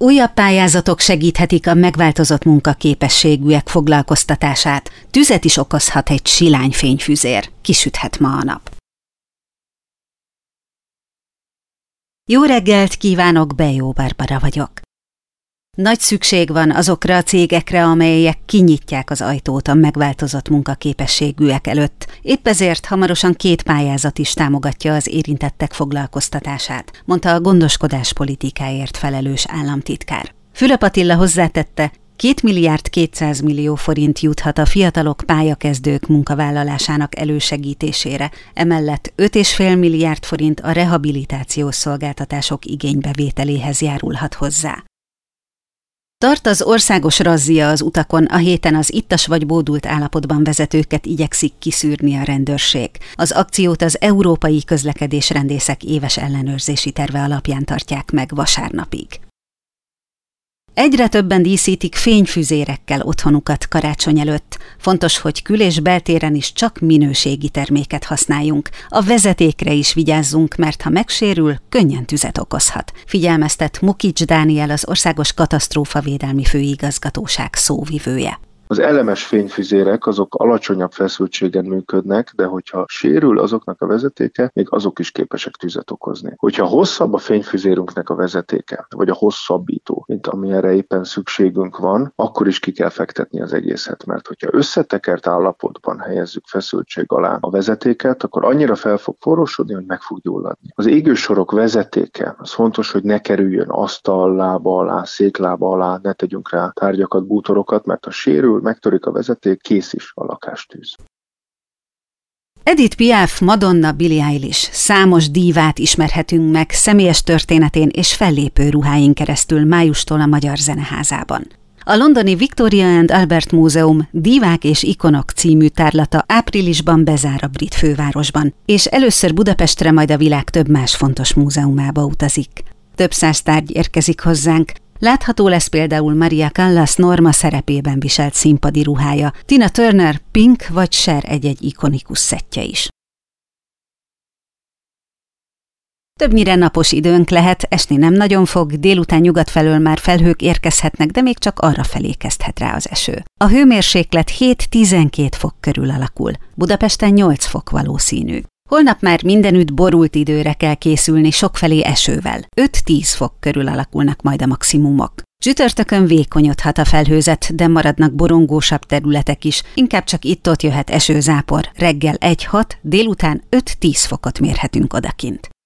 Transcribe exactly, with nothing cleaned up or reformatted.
Újabb pályázatok segíthetik a megváltozott munkaképességűek foglalkoztatását. Tüzet is okozhat egy silányfényfüzér. Kisüthet ma a nap. Jó reggelt kívánok, Bejó Barbara vagyok. Nagy szükség van azokra a cégekre, amelyek kinyitják az ajtót a megváltozott munkaképességűek előtt. Épp ezért hamarosan két pályázat is támogatja az érintettek foglalkoztatását, mondta a gondoskodás politikáért felelős államtitkár. Fülöp Attila hozzátette, két milliárd kétszáz millió forint juthat a fiatalok pályakezdők munkavállalásának elősegítésére, emellett öt egész öt milliárd forint a rehabilitációs szolgáltatások igénybevételéhez járulhat hozzá. Tart az országos razzia az utakon, a héten az ittas vagy bódult állapotban vezetőket igyekszik kiszűrni a rendőrség. Az akciót az Európai Közlekedésrendészek éves ellenőrzési terve alapján tartják meg vasárnapig. Egyre többen díszítik fényfüzérekkel otthonukat karácsony előtt. Fontos, hogy kül- és beltéren is csak minőségi terméket használjunk. A vezetékre is vigyázzunk, mert ha megsérül, könnyen tüzet okozhat. Figyelmeztet Mukics Dániel, az Országos Katasztrófavédelmi Főigazgatóság szóvivője. Az elemes fényfüzérek azok alacsonyabb feszültségen működnek, de hogyha sérül azoknak a vezetéke, még azok is képesek tüzet okozni. Hogyha hosszabb a fényfüzérünknek a vezetéke, vagy a hosszabbító, mint amilyenre éppen szükségünk van, akkor is ki kell fektetni az egészet, mert hogyha összetekert állapotban helyezzük feszültség alá a vezetéket, akkor annyira fel fog forrósodni, hogy meg fog gyulladni. Az égősorok vezetéke, az fontos, hogy ne kerüljön asztal lába alá, széklába alá, ne tegyünk rá tárgyakat, bútorokat, mert ha sérül, megtörik a vezeték, kész is a lakástűz. Edith Piaf, Madonna, Billie Eilish, számos dívát ismerhetünk meg személyes történetén és fellépő ruháin keresztül májustól a Magyar Zeneházában. A londoni Victoria and Albert Múzeum Dívák és ikonok című tárlata áprilisban bezár a brit fővárosban, és először Budapestre, majd a világ több más fontos múzeumába utazik. Több száz tárgy érkezik hozzánk. Látható lesz például Maria Callas Norma szerepében viselt színpadi ruhája, Tina Turner, Pink vagy Cher egy-egy ikonikus szettje is. Többnyire napos időnk lehet, esni nem nagyon fog, délután nyugat felől már felhők érkezhetnek, de még csak arra felé kezdhet rá az eső. A hőmérséklet hét-tizenkét fok körül alakul, Budapesten nyolc fok valószínű. Holnap már mindenütt borult időre kell készülni, sokfelé esővel. öt-tíz fok körül alakulnak majd a maximumok. Csütörtökön vékonyodhat a felhőzet, de maradnak borongósabb területek is, inkább csak itt-ott jöhet esőzápor. Reggel egy-hat, délután öt-tíz fokot mérhetünk odakint.